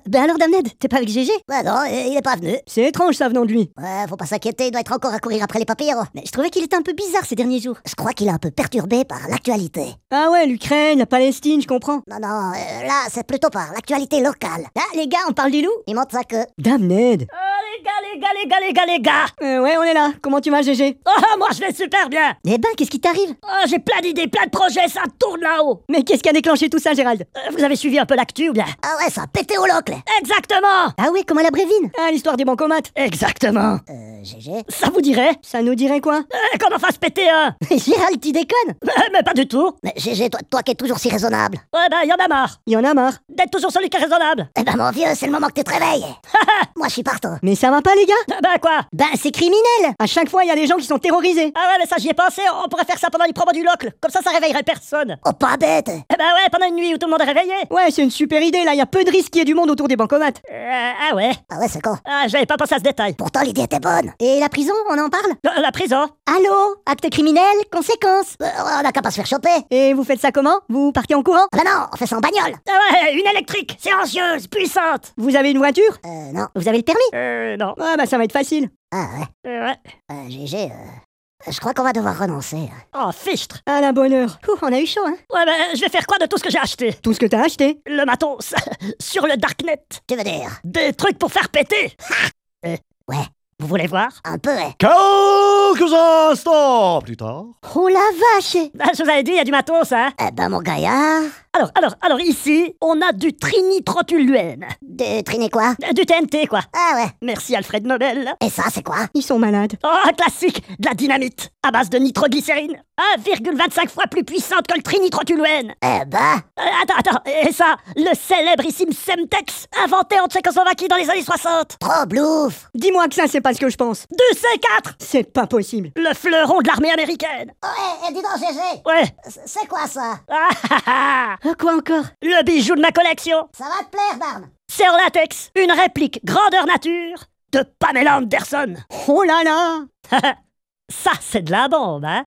Ben alors Damned, t'es pas avec GG? Ouais, non, il est pas venu. C'est étrange ça venant de lui. Ouais, faut pas s'inquiéter, il doit être encore à courir après les papiers. Mais je trouvais qu'il était un peu bizarre ces derniers jours. Je crois qu'il est un peu perturbé par l'actualité. Ah ouais, l'Ukraine, la Palestine, je comprends. Non, là, c'est plutôt par l'actualité locale. Ah les gars, on parle du loup? Il monte sa queue. Damned. Les gars. Ouais, on est là. Comment tu vas GG? Oh, moi je vais super bien. Eh ben, qu'est-ce qui t'arrive? Oh, j'ai plein d'idées, plein de projets, ça tourne là-haut. Mais qu'est-ce qui a déclenché tout ça, Gérald? Vous avez suivi un peu l'actu ou bien? Ah ouais, ça a pété au locle. Exactement. Ah ouais, comme à la Brévine. Ah, l'histoire des bancomates. Exactement. GG. Ça vous dirait? Ça nous dirait quoi? Qu'on en fasse péter un. Gérald, tu déconnes? Mais pas du tout. Mais GG, toi qui es toujours si raisonnable. Ouais, ben, y en a marre. Il y en a marre. D'être toujours celui qui est raisonnable. Eh ben mon vieux, c'est le moment que tu te réveilles. Moi je suis partant. Mais ça va pas les gars? Ben quoi? Ben c'est criminel. À chaque fois, il y a des gens qui sont terrorisés. Ah ouais, mais ça j'y ai pensé, on pourrait faire ça pendant les promos du locle. Comme ça réveillerait personne. Oh, pas bête. Eh ben ouais, pendant une nuit où tout le monde est réveillé. Ouais, c'est une super idée là, il y a peu de risques qu'il y ait du monde autour des bancomates. Ah ouais. Ah ouais, c'est con. Ah, j'avais pas pensé à ce détail. Pourtant l'idée était bonne. Et la prison, on en parle? La prison? Allô? Acte criminel, conséquences. On a qu'à pas se faire choper. Et vous faites ça comment? Vous partez en courant? Ah bah non, on fait ça en bagnole. Ah ouais, une électrique, silencieuse, puissante. Vous avez une voiture? Non. Vous avez le permis? Non. Ah bah ça va être facile. Ah ouais. Ouais. GG, je crois qu'on va devoir renoncer. Oh, fichtre. À la bonne heure. Ouh, on a eu chaud, hein? Ouais, ben, je vais faire quoi de tout ce que j'ai acheté? Tout ce que t'as acheté? Le matos. Sur le darknet. Tu veux dire? Des trucs pour faire péter. Ouais, Vous voulez voir? un peu, ouais. Quelques instants plus tard. Oh la vache! Ah, je vous avais dit, il y a du matos, hein? Eh ben mon gaillard. Alors ici, on a du trinitrotoluène. De triner quoi? Du TNT, quoi. Ah ouais. Merci Alfred Nobel. Et ça, c'est quoi? Ils sont malades. Oh, un classique, de la dynamite, à base de nitroglycérine. 1,25 fois plus puissante que le trinitrotoluène. Eh ben. Attends, et ça, le célébrissime Semtex, inventé en Tchécoslovaquie dans les années 60. Trop blouf. Dis-moi que ça, c'est pas ce que je pense. Du C4, C'est pas possible. le fleuron de l'armée américaine. Ouais, dis donc, GG. Ouais. C'est quoi ça? Quoi encore? Le bijou de ma collection. Ça va te plaire, Barne? C'est en latex, une réplique grandeur nature de Pamela Anderson. Oh là là! Ça, c'est de la bombe, hein?